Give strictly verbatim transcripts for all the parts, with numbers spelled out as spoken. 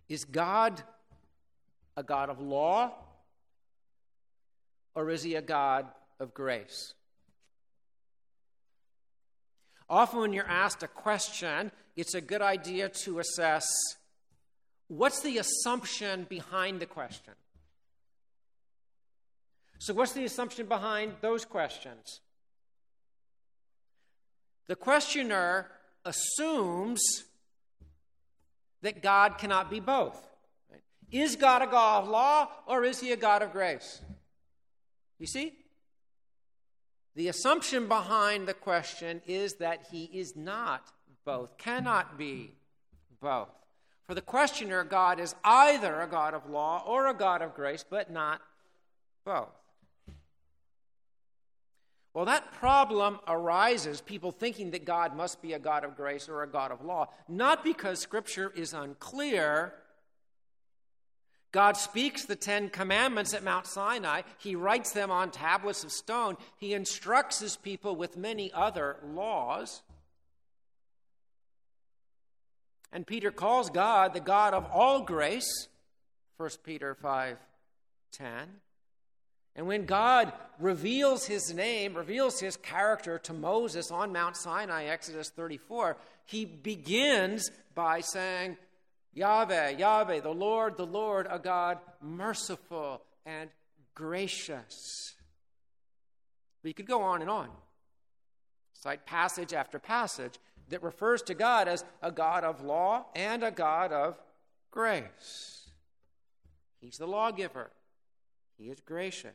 Is God a God of law, or is he a God of grace? Often when you're asked a question, it's a good idea to assess what's the assumption behind the question. So what's the assumption behind those questions? The questioner assumes that God cannot be both. Right? Is God a God of law, or is he a God of grace? You see? The assumption behind the question is that he is not both, cannot be both. For the questioner, God is either a God of law or a God of grace, but not both. Well, that problem arises, people thinking that God must be a God of grace or a God of law, not because Scripture is unclear. God speaks the Ten Commandments at Mount Sinai. He writes them on tablets of stone. He instructs his people with many other laws. And Peter calls God the God of all grace, First Peter five ten. And when God reveals his name, reveals his character to Moses on Mount Sinai, Exodus thirty-four, he begins by saying, Yahweh, Yahweh, the Lord, the Lord, a God merciful and gracious. But you could go on and on. Cite passage after passage that refers to God as a God of law and a God of grace. He's the lawgiver. He is gracious.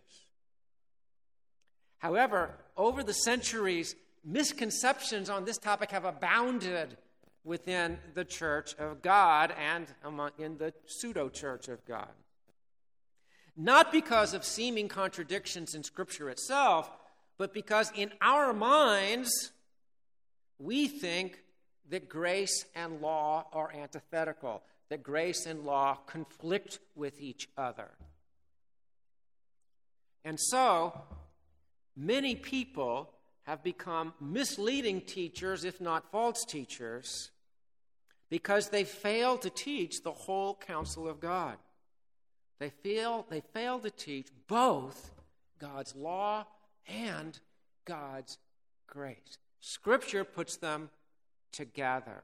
However, over the centuries, misconceptions on this topic have abounded within the church of God and among, in the pseudo-church of God. Not because of seeming contradictions in Scripture itself, but because in our minds, we think that grace and law are antithetical, that grace and law conflict with each other. And so, many people have become misleading teachers, if not false teachers, because they fail to teach the whole counsel of God. They fail, they fail to teach both God's law and God's grace. Scripture puts them together.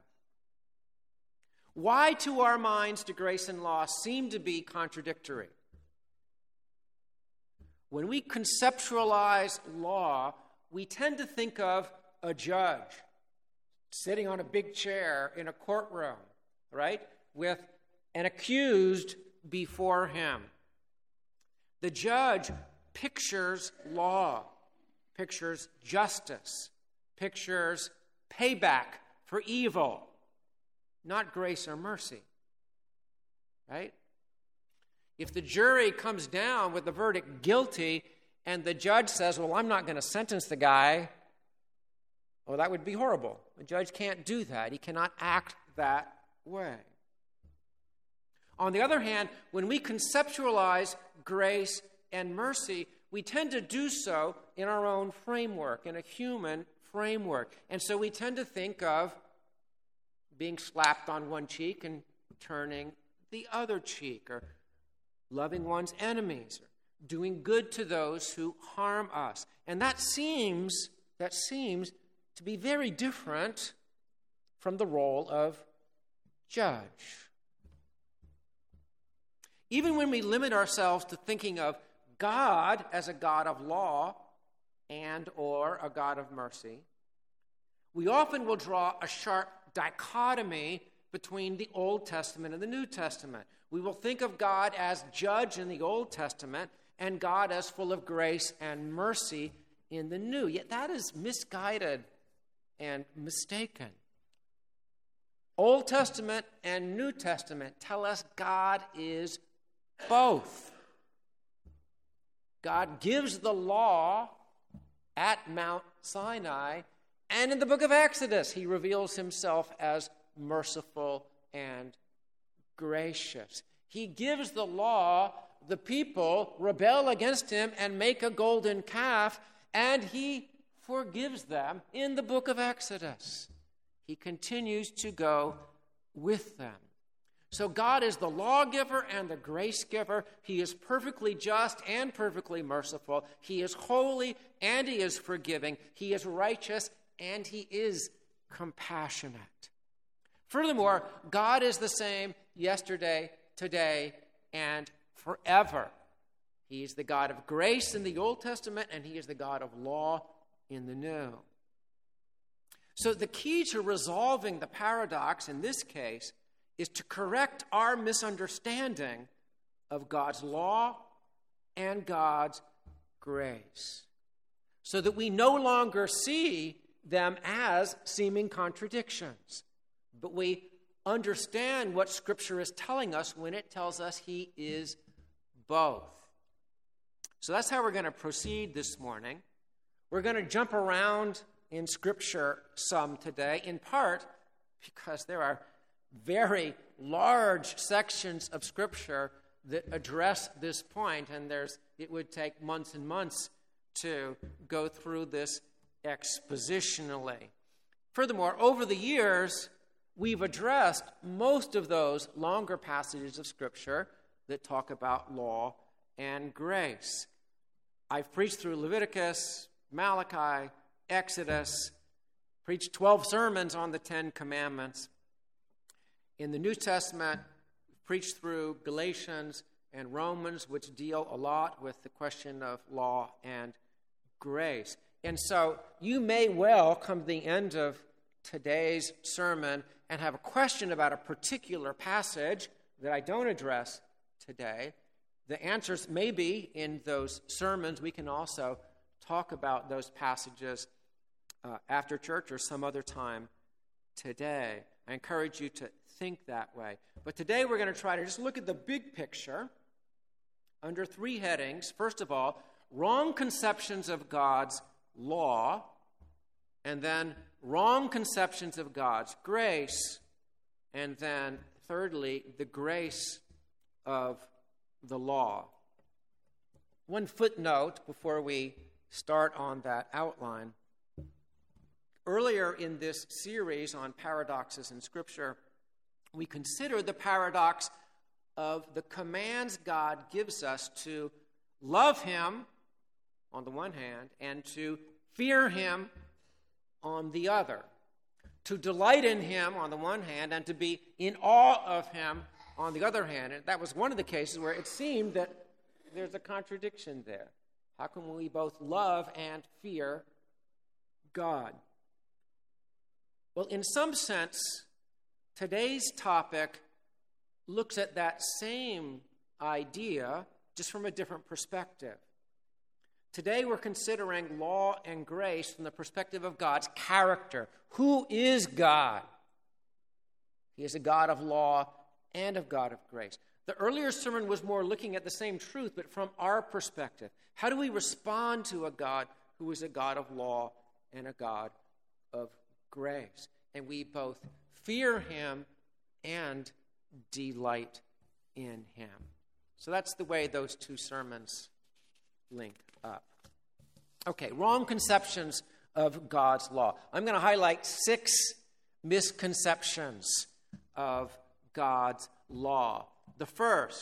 Why, to our minds, do grace and law seem to be contradictory? When we conceptualize law, we tend to think of a judge sitting on a big chair in a courtroom, right, with an accused before him. The judge pictures law, pictures justice, pictures payback for evil, not grace or mercy, right? If the jury comes down with the verdict guilty and the judge says, well, I'm not going to sentence the guy, well, that would be horrible. The judge can't do that. He cannot act that way. On the other hand, when we conceptualize grace and mercy, we tend to do so in our own framework, in a human framework. And so we tend to think of being slapped on one cheek and turning the other cheek, or loving one's enemies, or doing good to those who harm us. And that seems, that seems to be very different from the role of judge. Even when we limit ourselves to thinking of God as a God of law and or a God of mercy, we often will draw a sharp dichotomy between the Old Testament and the New Testament. We will think of God as judge in the Old Testament and God as full of grace and mercy in the New. Yet that is misguided and mistaken. Old Testament and New Testament tell us God is both. God gives the law at Mount Sinai, and in the book of Exodus, he reveals himself as merciful and gracious. He gives the law, the people rebel against him and make a golden calf, and he forgives them in the book of Exodus. He continues to go with them. So God is the lawgiver and the grace giver. He is perfectly just and perfectly merciful. He is holy and he is forgiving. He is righteous and he is compassionate. Furthermore, God is the same yesterday, today, and forever. He is the God of grace in the Old Testament, and he is the God of law in the New. So the key to resolving the paradox in this case is to correct our misunderstanding of God's law and God's grace, so that we no longer see them as seeming contradictions, but we understand what Scripture is telling us when it tells us he is both. So that's how we're going to proceed this morning. We're going to jump around in Scripture some today, in part because there are very large sections of Scripture that address this point, and there's it would take months and months to go through this expositionally. Furthermore, over the years, we've addressed most of those longer passages of Scripture that talk about law and grace. I've preached through Leviticus, Malachi, Exodus, preached twelve sermons on the Ten Commandments. In the New Testament, preached through Galatians and Romans, which deal a lot with the question of law and grace. And so you may well come to the end of today's sermon and have a question about a particular passage that I don't address today. The answers may be in those sermons. We can also talk about those passages uh, after church or some other time today. I encourage you to think that way. But today we're going to try to just look at the big picture under three headings. First of all, wrong conceptions of God's law, and then wrong conceptions of God's grace, and then thirdly, the grace of the law. One footnote before we start on that outline. Earlier in this series on paradoxes in Scripture, we considered the paradox of the commands God gives us to love him on the one hand and to fear him on the other, to delight in him on the one hand and to be in awe of him on the other hand. And that was one of the cases where it seemed that there's a contradiction there. How can we both love and fear God? Well, in some sense, today's topic looks at that same idea just from a different perspective. Today we're considering law and grace from the perspective of God's character. Who is God? He is a God of law and of God of grace. The earlier sermon was more looking at the same truth, but from our perspective. How do we respond to a God who is a God of law and a God of grace? And we both fear him and delight in him. So that's the way those two sermons link up. Okay, wrong conceptions of God's law. I'm going to highlight six misconceptions of God's law. The first,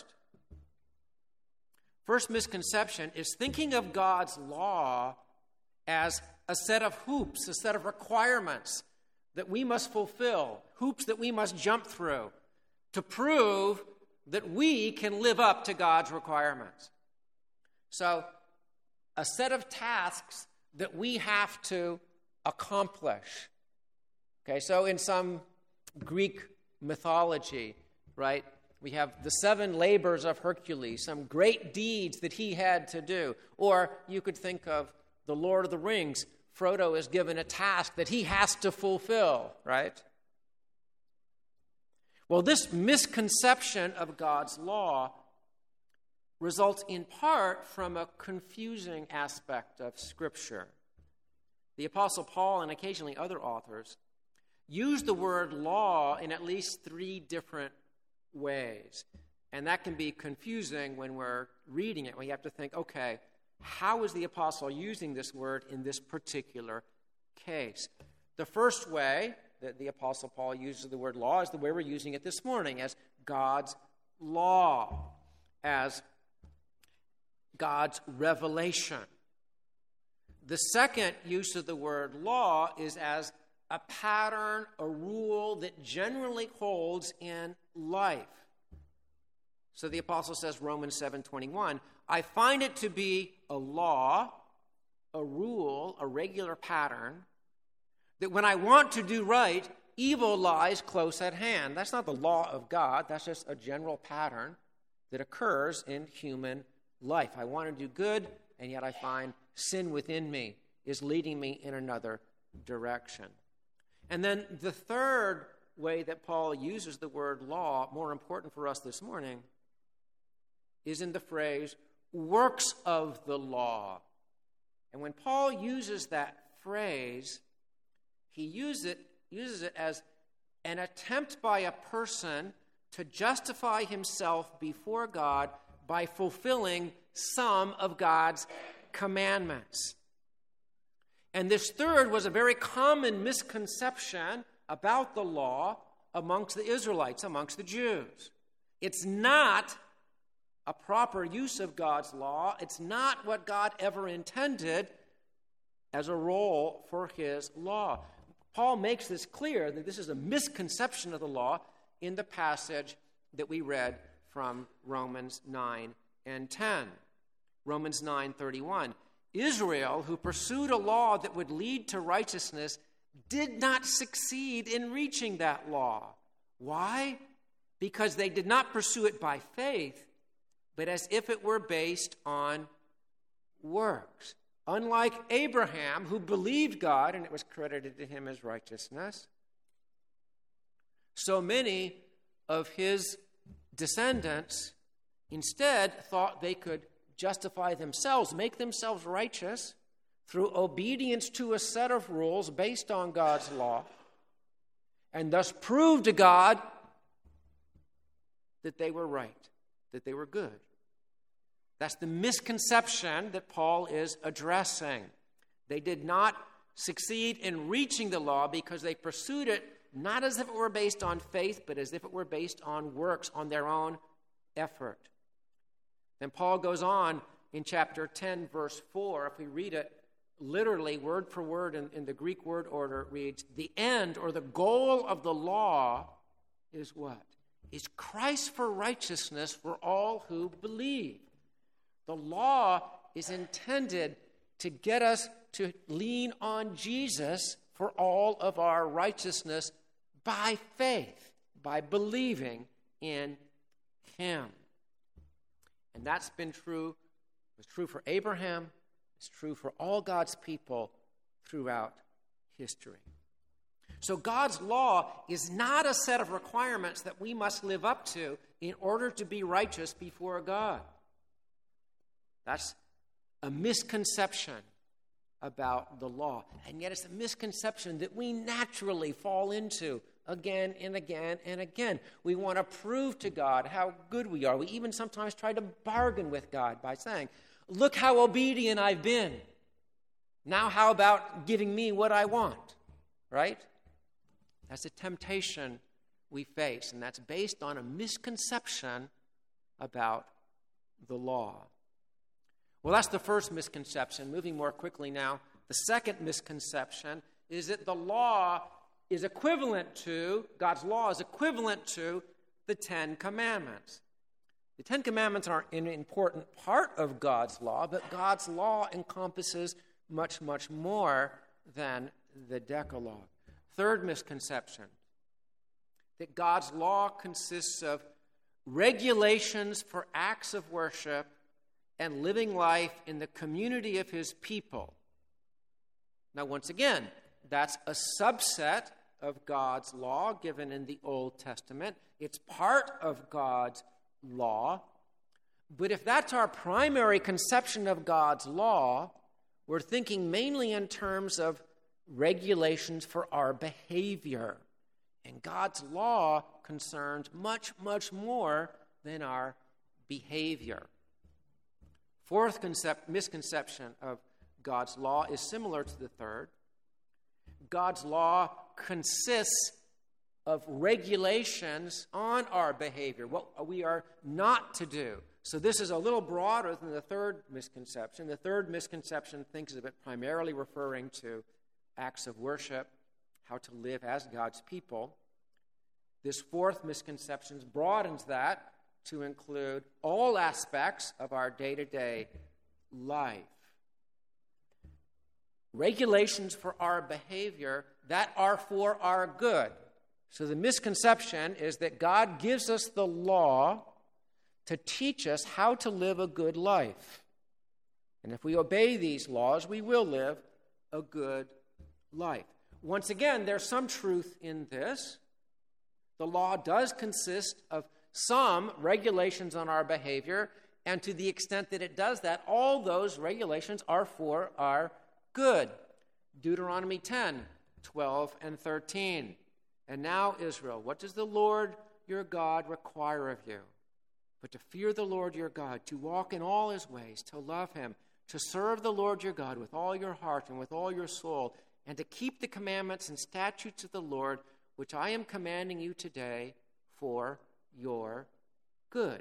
first misconception is thinking of God's law as a set of hoops, a set of requirements that we must fulfill, hoops that we must jump through to prove that we can live up to God's requirements. So, a set of tasks that we have to accomplish. Okay, so in some Greek mythology, right, we have the seven labors of Hercules, some great deeds that he had to do. Or you could think of the Lord of the Rings. Frodo is given a task that he has to fulfill, right? Well, this misconception of God's law results in part from a confusing aspect of Scripture. The Apostle Paul and occasionally other authors use the word law in at least three different ways. And that can be confusing when we're reading it. We have to think, okay, how is the apostle using this word in this particular case? The first way that the Apostle Paul uses the word law is the way we're using it this morning, as God's law, as God's revelation. The second use of the word law is as a pattern, a rule that generally holds in life. So the apostle says, Romans seven twenty-one, I find it to be a law, a rule, a regular pattern, that when I want to do right, evil lies close at hand. That's not the law of God. That's just a general pattern that occurs in human life. I want to do good, and yet I find sin within me is leading me in another direction. And then the third way that Paul uses the word law, more important for us this morning, is in the phrase, works of the law. And when Paul uses that phrase, he uses it, uses it as an attempt by a person to justify himself before God by fulfilling some of God's commandments. And this third was a very common misconception about the law amongst the Israelites, amongst the Jews. It's not a proper use of God's law. It's not what God ever intended as a role for his law. Paul makes this clear that this is a misconception of the law in the passage that we read from Romans nine and ten. Romans nine thirty-one. Israel, who pursued a law that would lead to righteousness, did not succeed in reaching that law. Why? Because they did not pursue it by faith, but as if it were based on works. Unlike Abraham, who believed God and it was credited to him as righteousness, so many of his descendants instead thought they could justify themselves, make themselves righteous through obedience to a set of rules based on God's law, and thus prove to God that they were right, that they were good. That's the misconception that Paul is addressing. They did not succeed in reaching the law because they pursued it not as if it were based on faith, but as if it were based on works, on their own effort. Then Paul goes on in chapter ten, verse four. If we read it literally, word for word, in, in the Greek word order, it reads, the end or the goal of the law is what? Is Christ for righteousness for all who believe. The law is intended to get us to lean on Jesus for all of our righteousness by faith, by believing in him. And that's been true. It was true for Abraham. It's true for all God's people throughout history. So God's law is not a set of requirements that we must live up to in order to be righteous before God. That's a misconception about the law. And yet it's a misconception that we naturally fall into again and again and again. We want to prove to God how good we are. We even sometimes try to bargain with God by saying, look how obedient I've been. Now how about giving me what I want? Right? That's a temptation we face, and that's based on a misconception about the law. Well, that's the first misconception. Moving more quickly now, the second misconception is that the law is equivalent to, God's law is equivalent to the Ten Commandments. The Ten Commandments are an important part of God's law, but God's law encompasses much, much more than the Decalogue. Third misconception, that God's law consists of regulations for acts of worship and living life in the community of his people. Now, once again, that's a subset of God's law given in the Old Testament. It's part of God's law. But if that's our primary conception of God's law, we're thinking mainly in terms of regulations for our behavior. And God's law concerns much, much more than our behavior. Fourth concept, misconception of God's law is similar to the third. God's law consists of regulations on our behavior, what we are not to do. So this is a little broader than the third misconception. The third misconception thinks of it primarily referring to acts of worship, how to live as God's people. This fourth misconception broadens that to include all aspects of our day-to-day life. Regulations for our behavior that are for our good. So the misconception is that God gives us the law to teach us how to live a good life. And if we obey these laws, we will live a good life. Once again, there's some truth in this. The law does consist of some regulations on our behavior, and to the extent that it does that, all those regulations are for our good. Deuteronomy ten, twelve, and thirteen. And now, Israel, what does the Lord your God require of you? But to fear the Lord your God, to walk in all his ways, to love him, to serve the Lord your God with all your heart and with all your soul, and to keep the commandments and statutes of the Lord, which I am commanding you today for your good.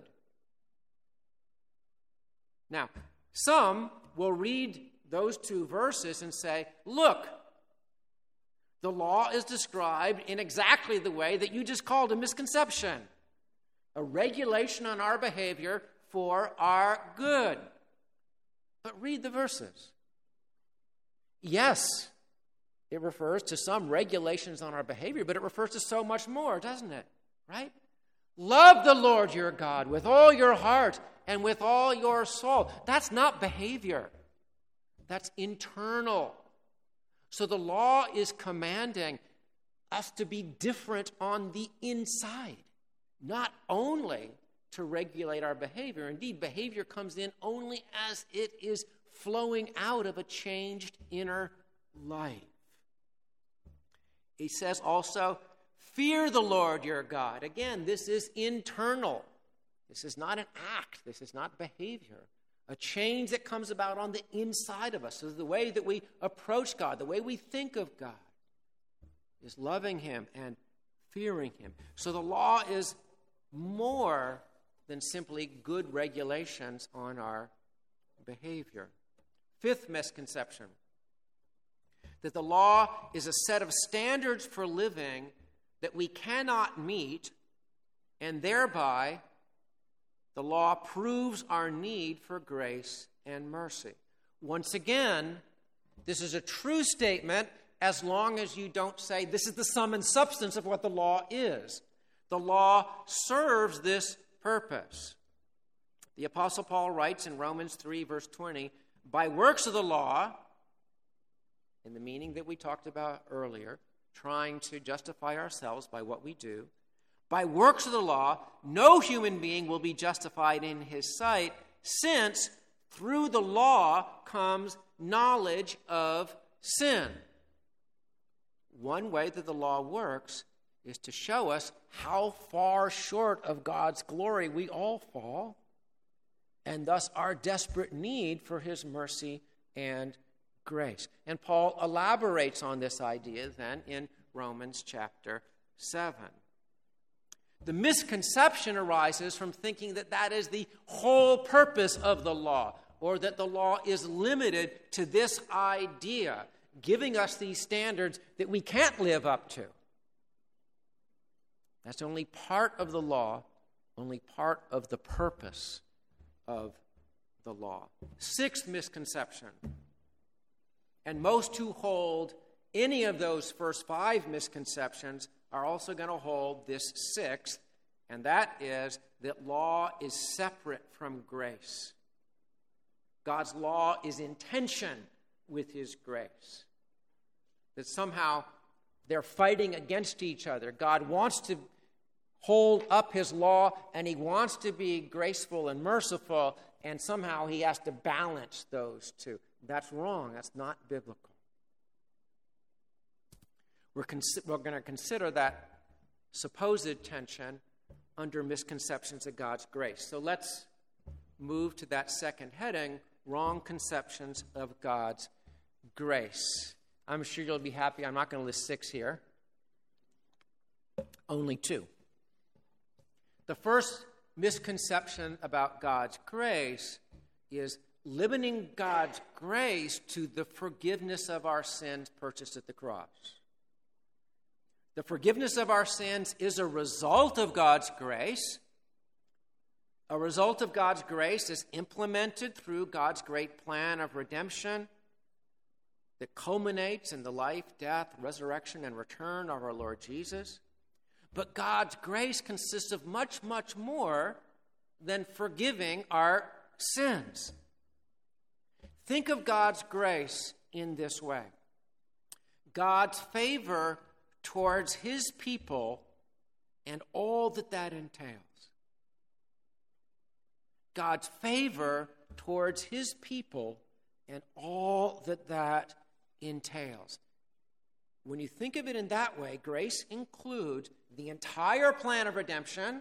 Now, some will read those two verses and say, look, the law is described in exactly the way that you just called a misconception. A regulation on our behavior for our good. But read the verses. Yes, it refers to some regulations on our behavior, but it refers to so much more, doesn't it? Right? Love the Lord your God with all your heart and with all your soul. That's not behavior. That's internal. So the law is commanding us to be different on the inside, not only to regulate our behavior. Indeed, behavior comes in only as it is flowing out of a changed inner life. He says also, fear the Lord your God. Again, this is internal. This is not an act. This is not behavior. A change that comes about on the inside of us. So the way that we approach God, the way we think of God, is loving him and fearing him. So the law is more than simply good regulations on our behavior. Fifth misconception, that the law is a set of standards for living that we cannot meet, and thereby the law proves our need for grace and mercy. Once again, this is a true statement as long as you don't say this is the sum and substance of what the law is. The law serves this purpose. The Apostle Paul writes in Romans three, verse twenty, by works of the law, in the meaning that we talked about earlier, trying to justify ourselves by what we do, by works of the law, no human being will be justified in his sight, since through the law comes knowledge of sin. One way that the law works is to show us how far short of God's glory we all fall, and thus our desperate need for his mercy and grace. And Paul elaborates on this idea then in Romans chapter seven. The misconception arises from thinking that that is the whole purpose of the law, or that the law is limited to this idea, giving us these standards that we can't live up to. That's only part of the law, only part of the purpose of the law. Sixth misconception, and most who hold any of those first five misconceptions are also going to hold this sixth, and that is that law is separate from grace. God's law is in tension with his grace. That somehow they're fighting against each other. God wants to hold up his law, and he wants to be graceful and merciful, and somehow he has to balance those two. That's wrong. That's not biblical. We're, cons- we're going to consider that supposed tension under misconceptions of God's grace. So let's move to that second heading, wrong conceptions of God's grace. I'm sure you'll be happy. I'm not going to list six here. Only two. The first misconception about God's grace is limiting God's grace to the forgiveness of our sins purchased at the cross. The forgiveness of our sins is a result of God's grace. A result of God's grace is implemented through God's great plan of redemption that culminates in the life, death, resurrection, and return of our Lord Jesus. But God's grace consists of much, much more than forgiving our sins. Think of God's grace in this way. God's favor towards his people and all that that entails. God's favor towards his people and all that that entails. When you think of it in that way, grace includes the entire plan of redemption.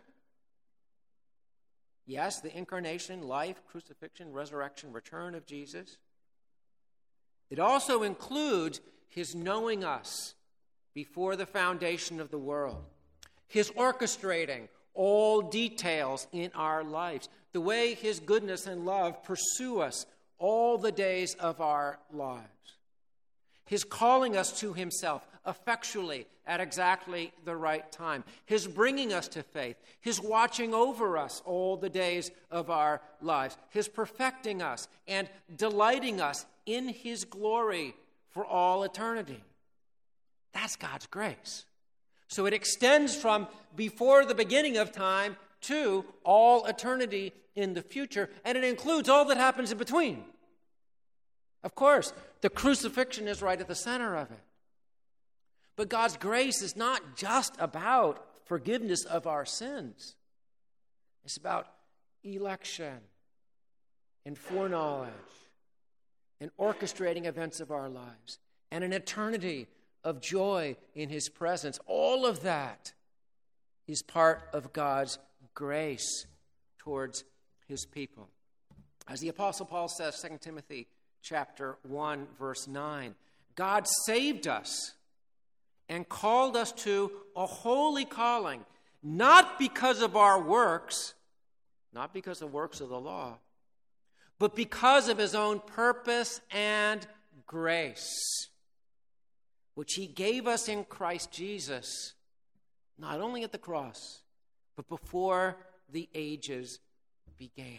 Yes, the incarnation, life, crucifixion, resurrection, return of Jesus. It also includes his knowing us before the foundation of the world, his orchestrating all details in our lives, the way his goodness and love pursue us all the days of our lives, his calling us to himself effectually at exactly the right time, his bringing us to faith, his watching over us all the days of our lives, his perfecting us and delighting us in his glory for all eternity. That's God's grace. So it extends from before the beginning of time to all eternity in the future, and it includes all that happens in between. Of course, the crucifixion is right at the center of it. But God's grace is not just about forgiveness of our sins. It's about election and foreknowledge and orchestrating events of our lives and an eternity of joy in his presence. All of that is part of God's grace towards his people. As the Apostle Paul says, Second Timothy chapter one, verse nine, God saved us and called us to a holy calling, not because of our works, not because of works of the law, but because of his own purpose and grace, which he gave us in Christ Jesus, not only at the cross, but before the ages began.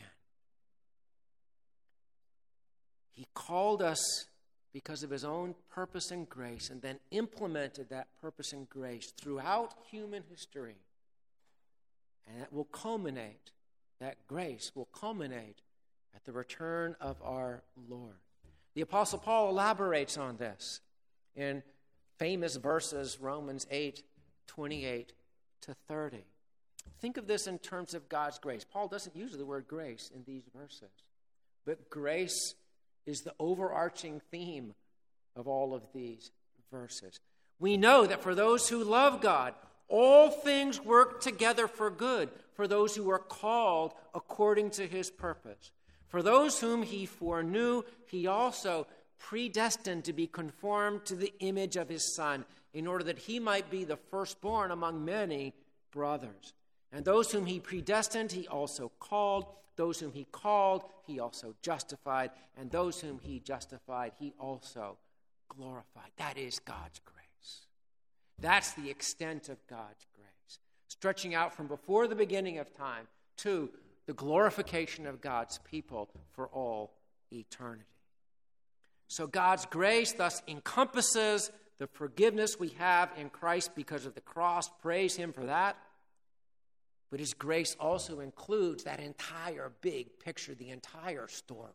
He called us because of his own purpose and grace, and then implemented that purpose and grace throughout human history. And that will culminate, that grace will culminate at the return of our Lord. The Apostle Paul elaborates on this in famous verses, Romans eight, twenty-eight to thirty. Think of this in terms of God's grace. Paul doesn't use the word grace in these verses, but grace is the overarching theme of all of these verses. We know that for those who love God, all things work together for good, for those who are called according to his purpose. For those whom he foreknew, he also predestined to be conformed to the image of his Son, in order that he might be the firstborn among many brothers. And those whom he predestined, he also called. Those whom he called, he also justified. And those whom he justified, he also glorified. That is God's grace. That's the extent of God's grace, stretching out from before the beginning of time to the glorification of God's people for all eternity. So God's grace thus encompasses the forgiveness we have in Christ because of the cross. Praise him for that. But his grace also includes that entire big picture, the entire story.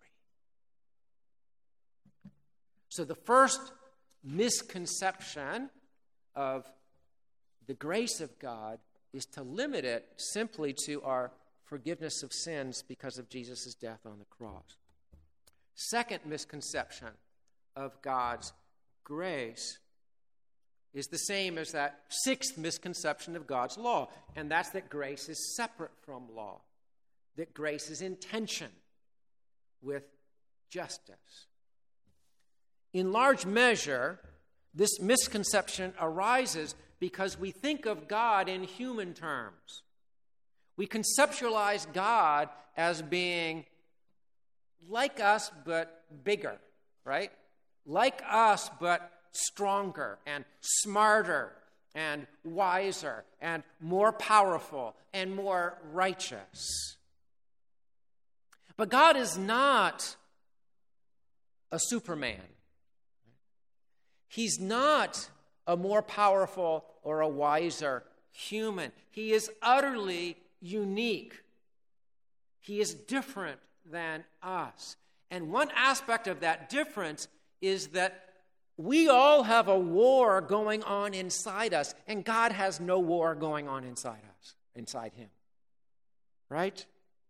So the first misconception of the grace of God is to limit it simply to our forgiveness of sins because of Jesus' death on the cross. Second misconception of God's grace is the same as that sixth misconception of God's law, and that's that grace is separate from law, that grace is in tension with justice. In large measure, this misconception arises because we think of God in human terms. We conceptualize God as being like us, but bigger, right? Like us, but stronger and smarter and wiser and more powerful and more righteous. But God is not a Superman. He's not a more powerful or a wiser human. He is utterly unique. He is different than us. And one aspect of that difference is that we all have a war going on inside us, and God has no war going on inside us, inside him. Right?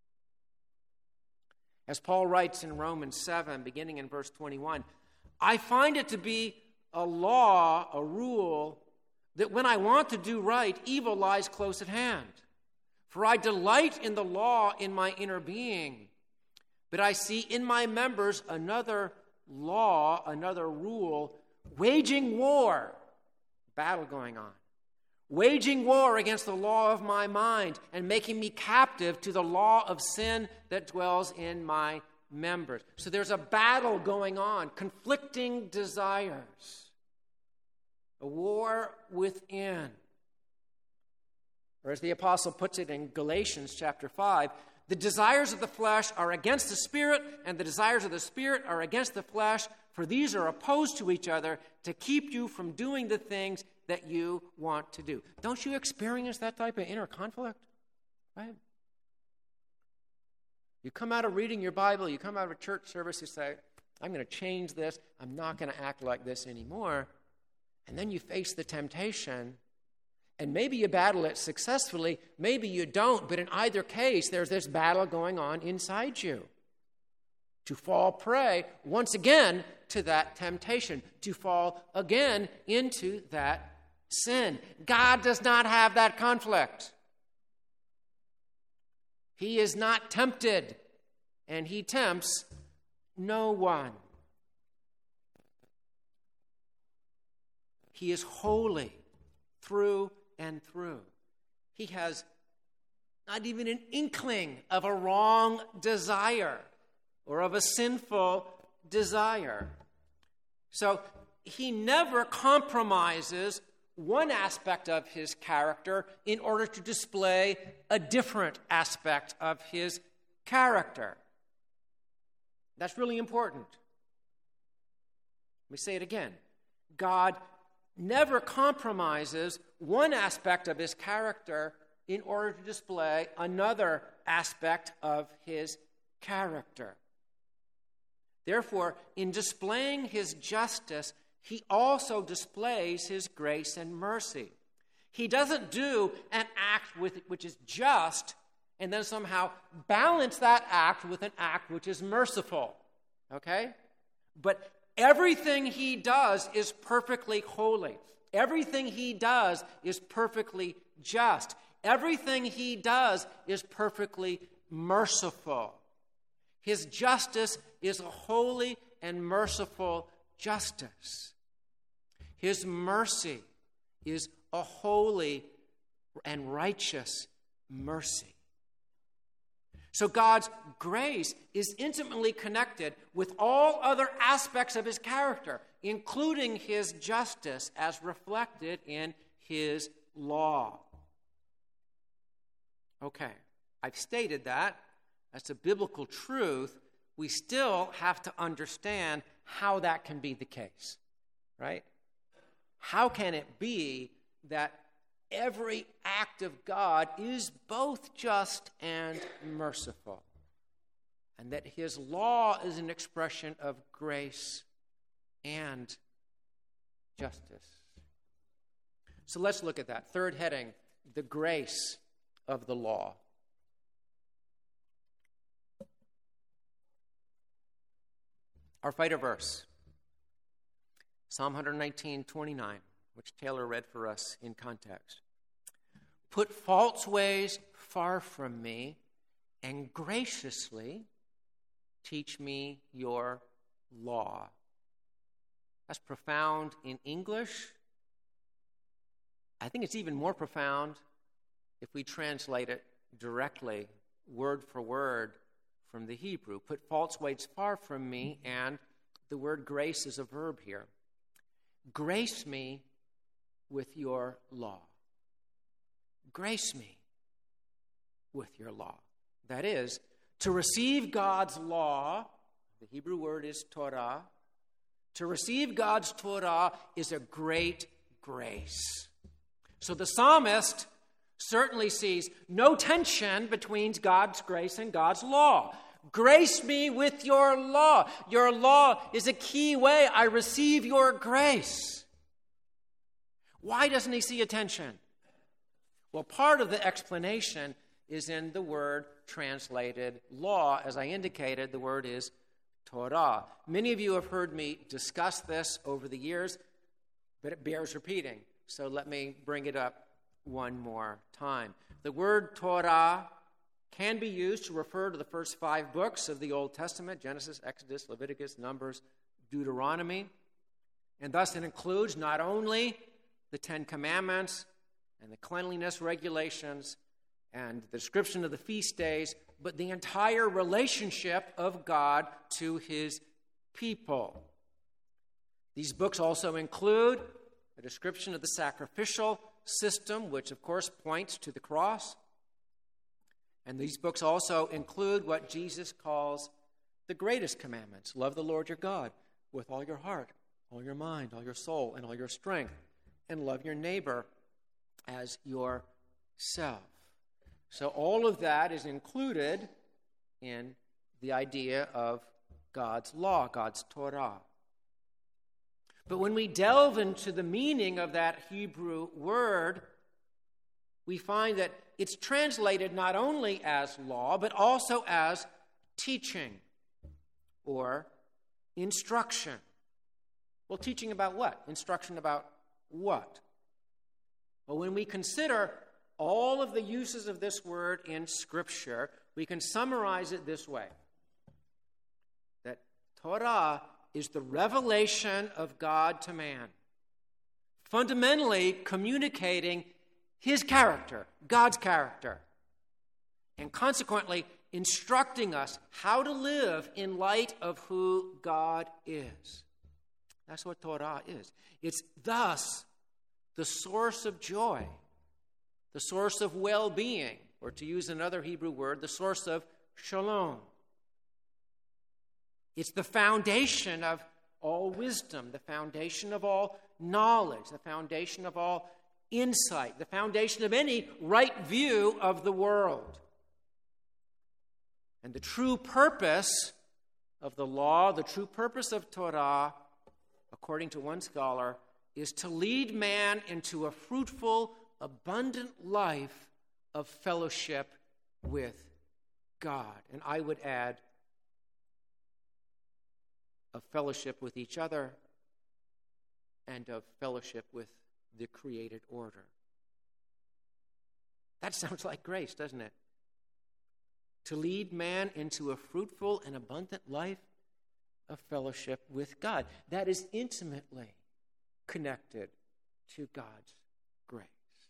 As Paul writes in Romans seven, beginning in verse twenty-one, I find it to be a law, a rule, that when I want to do right, evil lies close at hand. For I delight in the law in my inner being, but I see in my members another law, another rule, waging war, battle going on, waging war against the law of my mind and making me captive to the law of sin that dwells in my members. So there's a battle going on, conflicting desires, a war within. Or as the apostle puts it in Galatians chapter five, the desires of the flesh are against the Spirit, and the desires of the Spirit are against the flesh, for these are opposed to each other to keep you from doing the things that you want to do. Don't you experience that type of inner conflict? Right? You come out of reading your Bible, you come out of a church service, you say, I'm going to change this, I'm not going to act like this anymore. And then you face the temptation, and maybe you battle it successfully, maybe you don't, but in either case, there's this battle going on inside you. To fall prey, once again, to that temptation, to fall again into that sin. God does not have that conflict. He is not tempted, and he tempts no one. He is holy through and through. He has not even an inkling of a wrong desire or of a sinful desire. So he never compromises one aspect of his character in order to display a different aspect of his character. That's really important. Let me say it again. God never compromises one aspect of his character in order to display another aspect of his character. Therefore, in displaying his justice, he also displays his grace and mercy. He doesn't do an act with, which is just and then somehow balance that act with an act which is merciful. Okay? But everything he does is perfectly holy. Everything he does is perfectly just. Everything he does is perfectly merciful. His justice is a holy and merciful justice. His mercy is a holy and righteous mercy. So God's grace is intimately connected with all other aspects of his character, including his justice as reflected in his law. Okay, I've stated that. That's a biblical truth. We still have to understand how that can be the case, right? How can it be that every act of God is both just and merciful, and that his law is an expression of grace and justice? So let's look at that. Third heading, the grace of the law. Our fighter verse, Psalm one nineteen, twenty-nine, which Taylor read for us in context. Put false ways far from me, and graciously teach me your law. That's profound in English, I think it's even more profound if we translate it directly, word for word, from the Hebrew. Put false weights far from me, and the word grace is a verb here. Grace me with your law. Grace me with your law. That is, to receive God's law, the Hebrew word is Torah. To receive God's Torah is a great grace. So the psalmist certainly sees no tension between God's grace and God's law. Grace me with your law. Your law is a key way I receive your grace. Why doesn't he see a tension? Well, part of the explanation is in the word translated law. As I indicated, the word is Torah. Many of you have heard me discuss this over the years, but it bears repeating. So let me bring it up one more time. The word Torah can be used to refer to the first five books of the Old Testament: Genesis, Exodus, Leviticus, Numbers, Deuteronomy. And thus it includes not only the Ten Commandments and the cleanliness regulations and the description of the feast days, but the entire relationship of God to his people. These books also include a description of the sacrificial system, which of course points to the cross. And these books also include what Jesus calls the greatest commandments. Love the Lord your God with all your heart, all your mind, all your soul, and all your strength. And love your neighbor as yourself. So all of that is included in the idea of God's law, God's Torah. But when we delve into the meaning of that Hebrew word, we find that it's translated not only as law, but also as teaching or instruction. Well, teaching about what? Instruction about what? Well, when we consider all of the uses of this word in Scripture, we can summarize it this way: that Torah is the revelation of God to man, fundamentally communicating his character, God's character, and consequently instructing us how to live in light of who God is. That's what Torah is. It's thus the source of joy, the source of well-being, or to use another Hebrew word, the source of shalom. It's the foundation of all wisdom, the foundation of all knowledge, the foundation of all insight, the foundation of any right view of the world. And the true purpose of the law, the true purpose of Torah, according to one scholar, is to lead man into a fruitful, abundant life of fellowship with God. And I would add, of fellowship with each other and of fellowship with the created order. That sounds like grace, doesn't it? To lead man into a fruitful and abundant life of fellowship with God. That is intimately connected to God's grace.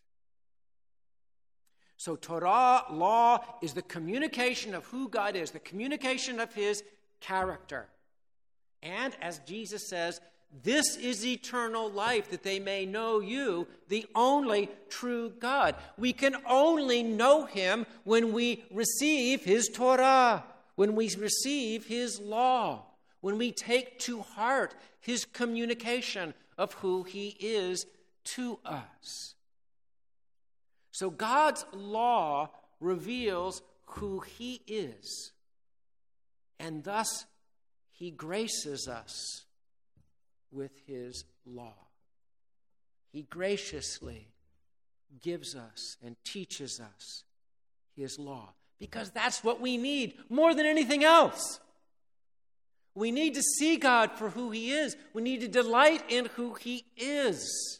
So Torah, law, is the communication of who God is, the communication of his character. And as Jesus says, this is eternal life, that they may know you, the only true God. We can only know him when we receive his Torah, when we receive his law, when we take to heart his communication of who he is to us. So God's law reveals who he is, and thus he graces us with his law. He graciously gives us and teaches us his law, because that's what we need more than anything else. We need to see God for who he is. We need to delight in who he is.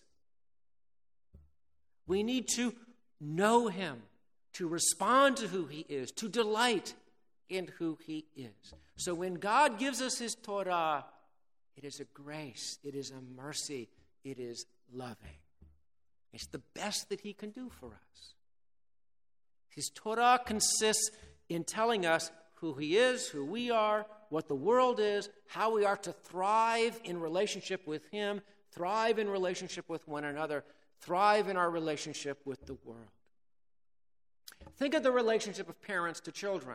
We need to know him, to respond to who he is, to delight in who he is. So when God gives us his Torah, it is a grace, it is a mercy, it is loving. It's the best that he can do for us. His Torah consists in telling us who he is, who we are, what the world is, how we are to thrive in relationship with him, thrive in relationship with one another, thrive in our relationship with the world. Think of the relationship of parents to children.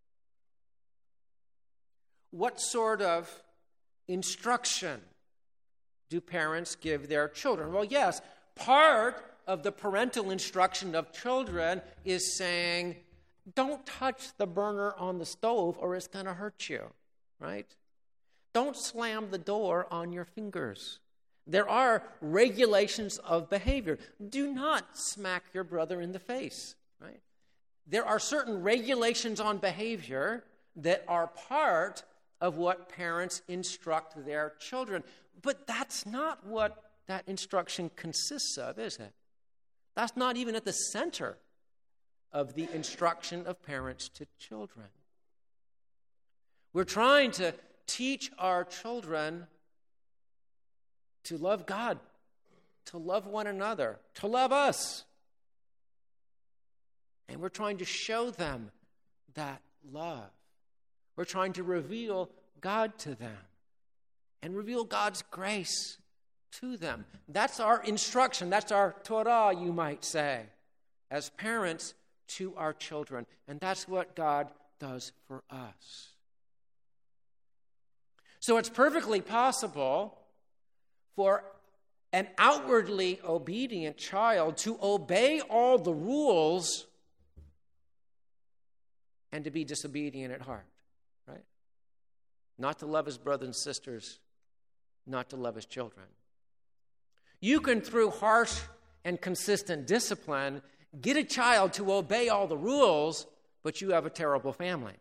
What sort of instruction do parents give their children? Well, yes, part of the parental instruction of children is saying, don't touch the burner on the stove or it's going to hurt you, right? Don't slam the door on your fingers. There are regulations of behavior. Do not smack your brother in the face, right? There are certain regulations on behavior that are part of what parents instruct their children. But that's not what that instruction consists of, is it? That's not even at the center of the instruction of parents to children. We're trying to teach our children to love God, to love one another, to love us. And we're trying to show them that love. We're trying to reveal God to them and reveal God's grace to them. That's our instruction. That's our Torah, you might say, as parents to our children. And that's what God does for us. So it's perfectly possible for an outwardly obedient child to obey all the rules and to be disobedient at heart, right? Not to love his brothers and sisters, not to love his children. You can, through harsh and consistent discipline, get a child to obey all the rules, but you have a terrible family.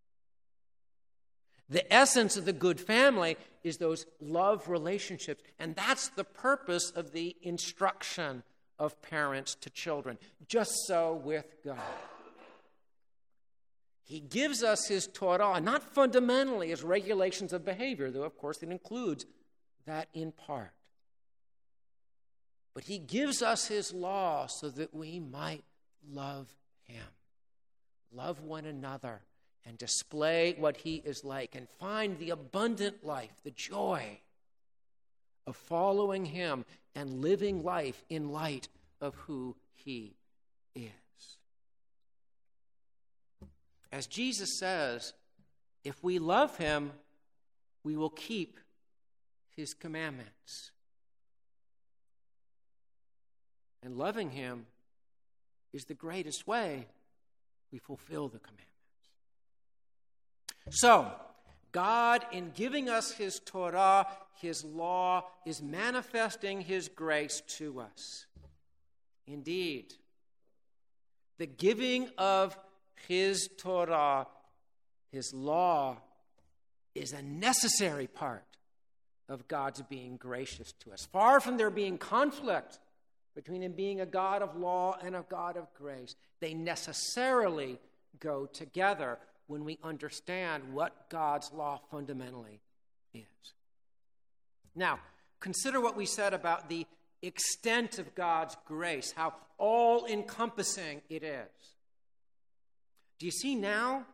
The essence of the good family is those love relationships, and that's the purpose of the instruction of parents to children. Just so with God. He gives us his Torah, not fundamentally as regulations of behavior, though of course it includes that in part. But he gives us his law so that we might love him, love one another, and display what he is like, and find the abundant life, the joy of following him and living life in light of who he is. As Jesus says, if we love him, we will keep his commandments. And loving him is the greatest way we fulfill the commandments. So, God, in giving us his Torah, his law, is manifesting his grace to us. Indeed, the giving of his Torah, his law, is a necessary part of God's being gracious to us. Far from there being conflict between him being a God of law and a God of grace, they necessarily go together when we understand what God's law fundamentally is. Now, consider what we said about the extent of God's grace, how all-encompassing it is. Do you see now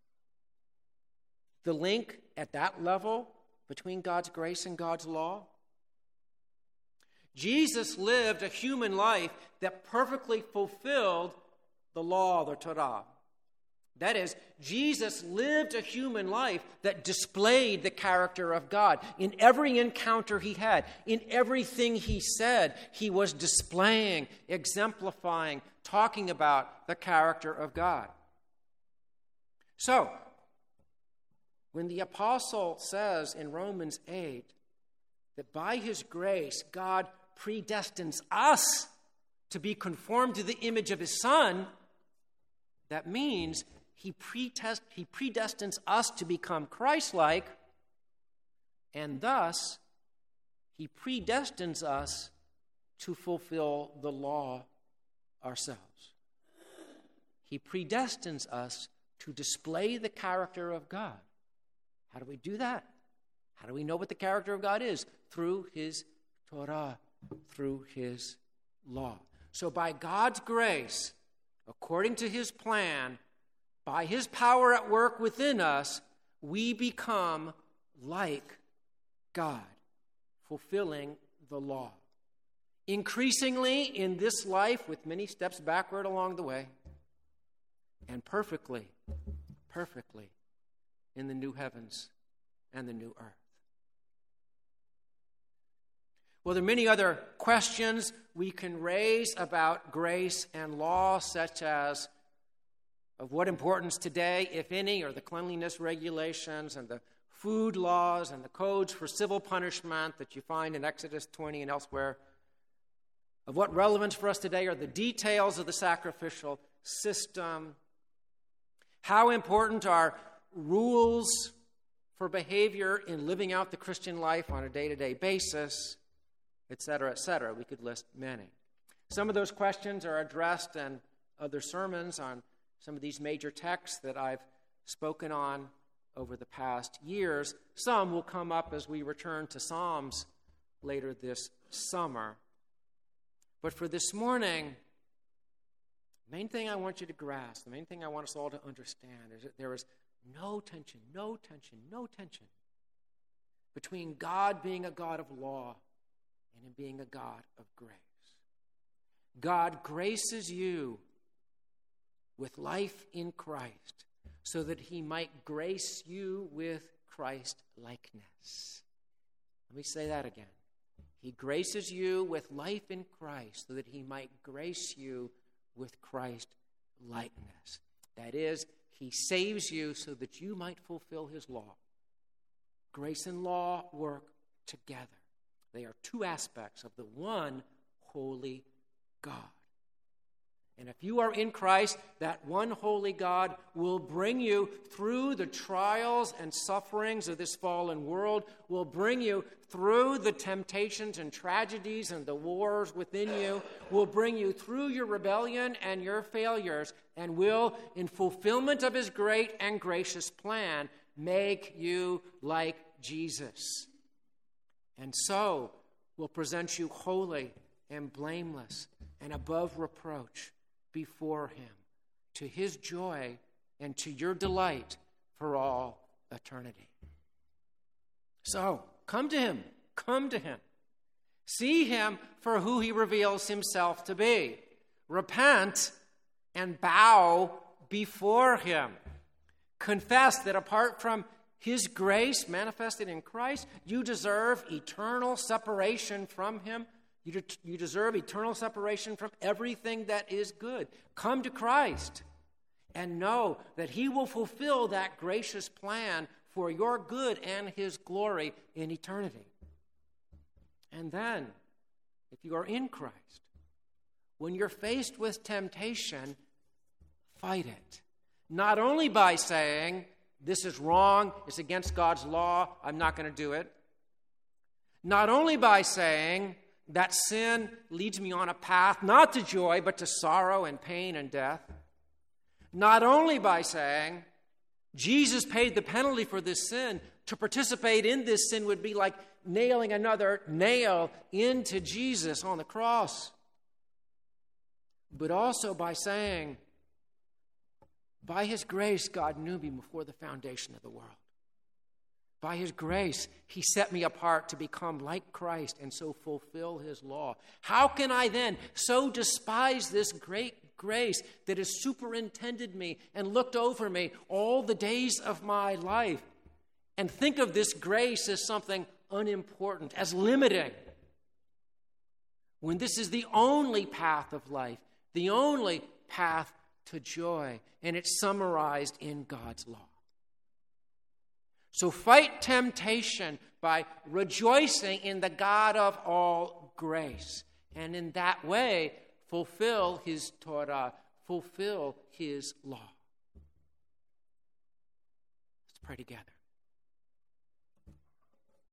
the link at that level between God's grace and God's law? Jesus lived a human life that perfectly fulfilled the law, the Torah. That is, Jesus lived a human life that displayed the character of God. In every encounter he had, in everything he said, he was displaying, exemplifying, talking about the character of God. So, when the apostle says in Romans eight that by his grace God predestines us to be conformed to the image of his Son, that means he, pretest, he predestines us to become Christ-like, and thus he predestines us to fulfill the law ourselves. He predestines us to display the character of God. How do we do that? How do we know what the character of God is? Through his Torah, through his law. So by God's grace, according to his plan, by his power at work within us, we become like God, fulfilling the law. Increasingly in this life, with many steps backward along the way, and perfectly, perfectly in the new heavens and the new earth. Well, there are many other questions we can raise about grace and law, such as of what importance today, if any, are the cleanliness regulations and the food laws and the codes for civil punishment that you find in Exodus twenty and elsewhere. Of what relevance for us today are the details of the sacrificial system. How important are rules for behavior in living out the Christian life on a day-to-day basis, et cetera, et cetera. We could list many. Some of those questions are addressed in other sermons on some of these major texts that I've spoken on over the past years. Some will come up as we return to Psalms later this summer. But for this morning, the main thing I want you to grasp, the main thing I want us all to understand is that there is no tension, no tension, no tension between God being a God of law and him being a God of grace. God graces you with life in Christ so that he might grace you with Christ-likeness. Let me say that again. He graces you with life in Christ so that he might grace you with Christ-likeness. That is, he saves you so that you might fulfill his law. Grace and law work together. They are two aspects of the one holy God. And if you are in Christ, that one holy God will bring you through the trials and sufferings of this fallen world, will bring you through the temptations and tragedies and the wars within you, will bring you through your rebellion and your failures, and will, in fulfillment of his great and gracious plan, make you like Jesus. And so will present you holy and blameless and above reproach before him, to his joy and to your delight for all eternity. So, come to him. Come to him. See him for who he reveals himself to be. Repent and bow before him. Confess that apart from his grace manifested in Christ, you deserve eternal separation from him. You, de- you deserve eternal separation from everything that is good. Come to Christ and know that he will fulfill that gracious plan for your good and his glory in eternity. And then, if you are in Christ, when you're faced with temptation, fight it. Not only by saying, this is wrong, it's against God's law, I'm not going to do it. Not only by saying, that sin leads me on a path not to joy, but to sorrow and pain and death. Not only by saying, Jesus paid the penalty for this sin. To participate in this sin would be like nailing another nail into Jesus on the cross. But also by saying, by his grace, God knew me before the foundation of the world. By his grace, he set me apart to become like Christ and so fulfill his law. How can I then so despise this great grace that has superintended me and looked over me all the days of my life and think of this grace as something unimportant, as limiting, when this is the only path of life, the only path to joy, and it's summarized in God's law? So fight temptation by rejoicing in the God of all grace. And in that way, fulfill his Torah, fulfill his law. Let's pray together.